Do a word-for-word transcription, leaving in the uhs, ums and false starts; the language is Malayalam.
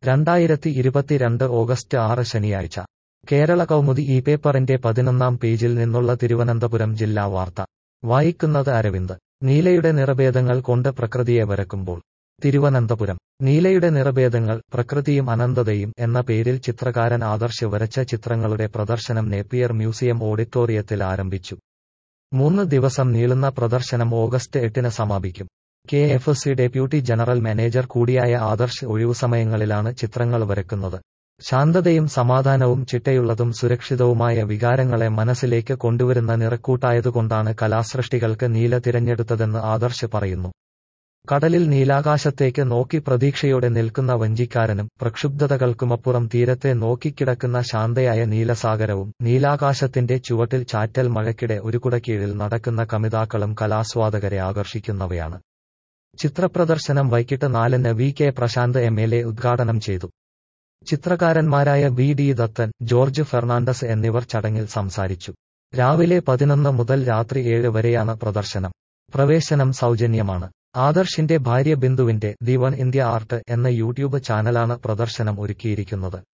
രണ്ടായിരത്തി ഇരുപത്തിരണ്ട് ഓഗസ്റ്റ് ആറ് ശനിയാഴ്ച കേരള കൗമുദി ഈ പേപ്പറിന്റെ പതിനൊന്നാം പേജിൽ നിന്നുള്ള തിരുവനന്തപുരം ജില്ലാ വാർത്ത വായിക്കുന്നത് അരവിന്ദ്. നീലയുടെ നിറഭേദങ്ങൾ കൊണ്ട് പ്രകൃതിയെ വരക്കുമ്പോൾ. തിരുവനന്തപുരം. നീലയുടെ നിറഭേദങ്ങൾ, പ്രകൃതിയും അനന്തതയും എന്ന പേരിൽ ചിത്രകാരൻ ആദർശ് വരച്ച ചിത്രങ്ങളുടെ പ്രദർശനം നേപ്പിയർ മ്യൂസിയം ഓഡിറ്റോറിയത്തിൽ ആരംഭിച്ചു. മൂന്ന് ദിവസം നീളുന്ന പ്രദർശനം ഓഗസ്റ്റ് എട്ടിന് സമാപിക്കും. K F C deputy general manager കൂടിയായ ആദർശ് ഒഴിവുസമയങ്ങളിലാണ് ചിത്രങ്ങൾ വരക്കുന്നത്. ശാന്തതയും സമാധാനവും ചിട്ടയുള്ളതും സുരക്ഷിതവുമായ വികാരങ്ങളെ മനസ്സിലേക്ക് കൊണ്ടുവരുന്ന നിറക്കൂട്ടായതുകൊണ്ടാണ് കലാസൃഷ്ടികൾക്ക് നീല തിരഞ്ഞെടുത്തതെന്ന് ആദർശ് പറയുന്നു. കടലിൽ നീലാകാശത്തേക്ക് നോക്കി പ്രതീക്ഷയോടെ നിൽക്കുന്ന വഞ്ചിക്കാരനും പ്രക്ഷുബ്ധതകൾക്കുമപ്പുറം തീരത്തെ നോക്കിക്കിടക്കുന്ന ശാന്തയായ നീലസാഗരവും നീലാകാശത്തിന്റെ ചുവട്ടിൽ ചാറ്റൽ മഴയ്ക്കിടെ ഒരു കുടക്കീഴിൽ നടക്കുന്ന കമിതാക്കളും കലാസ്വാദകരെ ആകർഷിക്കുന്നവയാണ്. ചിത്രപ്രദർശനം വൈകിട്ട് നാലിന് V K Prashanth M L A ഉദ്ഘാടനം ചെയ്തു. ചിത്രകാരന്മാരായ വി ഡി ദത്തൻ, ജോർജ് ഫെർണാണ്ടസ് എന്നിവർ ചടങ്ങിൽ സംസാരിച്ചു. രാവിലെ പതിനൊന്ന് മുതൽ രാത്രി ഏഴ് വരെയാണ് പ്രദർശനം. പ്രവേശനം സൗജന്യമാണ്. ആദർശിന്റെ ഭാര്യ ബിന്ദുവിന്റെ ദി വൺ ഇന്ത്യ ആർട്ട് എന്ന യൂട്യൂബ് ചാനലാണ് പ്രദർശനം ഒരുക്കിയിരിക്കുന്നത്.